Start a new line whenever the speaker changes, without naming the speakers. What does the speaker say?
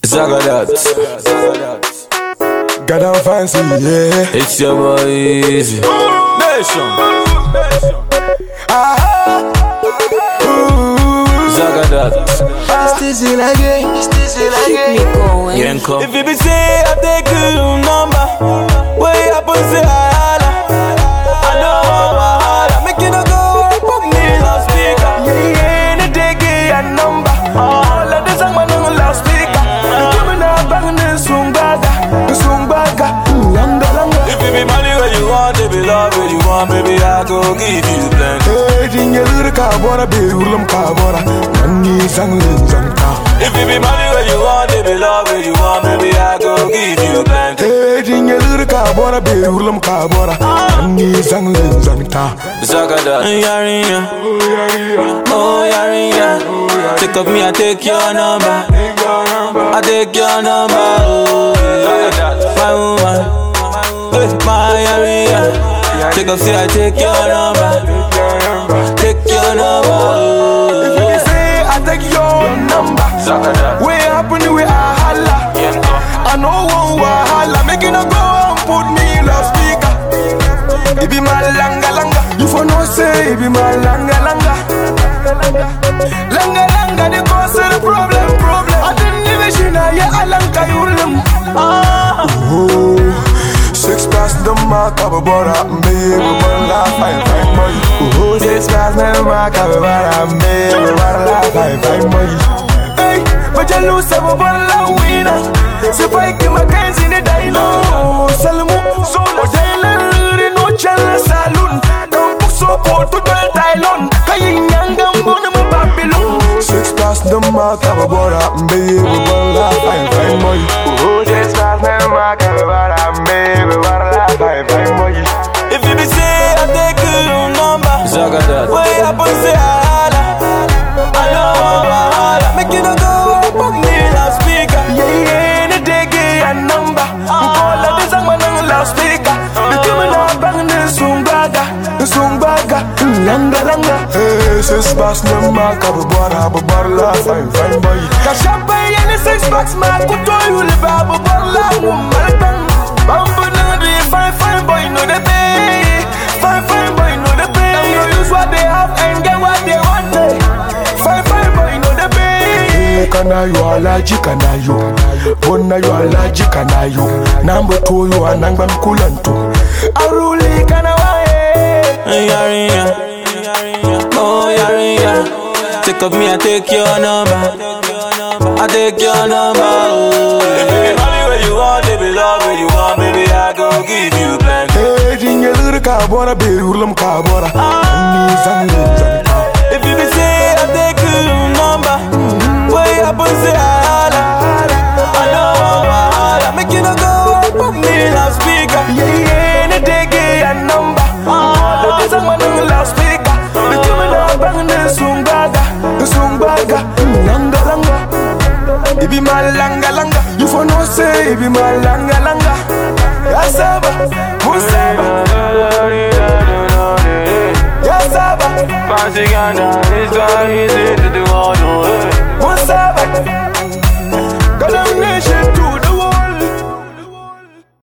Zagadat.
Got on fancy, yeah.
It's your boy Easy. Nation. Zagadat.
Still again, keep me going.
Yenko. If you be say I take your number, way up and say I know I make you no go and put me loudspeaker.
Yeah, the day get a number. All of the song man on loudspeaker. Give me that bang and sumbaga, langa.
If you be money where you want, if you love where you want, baby I go give you plenty.
Hey, dinga lura kabora, be ulam kabora. Mangi zangta.
If you be money where you want, if you love where you want, baby I go give you plenty.
Hey, dinga lura kabora, be ulam kabora. Mangi zangta.
Zagadat. Yarinya, oh Yarinya. Take up me, I take your number. I take your number. Oh, my woman, my Yarinya. Take up, say I take your number. Take your number.
If you say I take your number, we happen we a holla. I know one wahala, make it no go and put me loudspeaker. It be my langa. You for no say it be my langa. Langa, the cause of the problem. I didn't even see na ya alanka yulim. Six past the mark of a border, baby, but laugh, fine boy. 6 past the mark of a border, baby, but laugh, fine boy. Hey, but you lose some of a winner. So if I keep my hands in the dino, Salamu, so the Jailer, no chance saloon. Don't book so poor to the Tylon. Kayin Yangam, Bonam Babylon. 6 past the mark of a border, baby, but laugh, fine boy. 6 past the mark of a border, baby, but laugh, fine boy.
If you be say I take your number, Zagadat. Way up and say I know make you no go and put me loudspeaker.
Yeah, the day get a number. All of the song man on loudspeaker. The demon are banging the sumbaga, langa. Hey, 6 bucks no mark of a bar, fine boy. Kashapa and the 6 bucks mark, go to you, the babu barla, woman. Bambu no the fine boy, no the pay. Fine boy, no the pay. Now you use what they have and get what they want. Fine boy, no the pay. Kana you allergic, kana you. Bona you allergic, kana you. Number 2 you are nangban kulanto. Aruli kana wae.
Yarinya, oh Yarinya. Take up me, I take your number. I take your number. Oh, if you be money where you want, if you love where you want, baby I go give you plenty.
Hey, dinga lura kabora, be ulam kabora. Mangi zangta.
If you be say I take your number, way up and say I know make you no go and put me loudspeaker.
Yeah, the day get a number. All of the song man on loudspeaker. The demon are banging the sumbaga, langa. It be my langa. You for no say it be my langa. Yasaba, Musaba. Yasaba.
Fancy Ghana, it's so easy.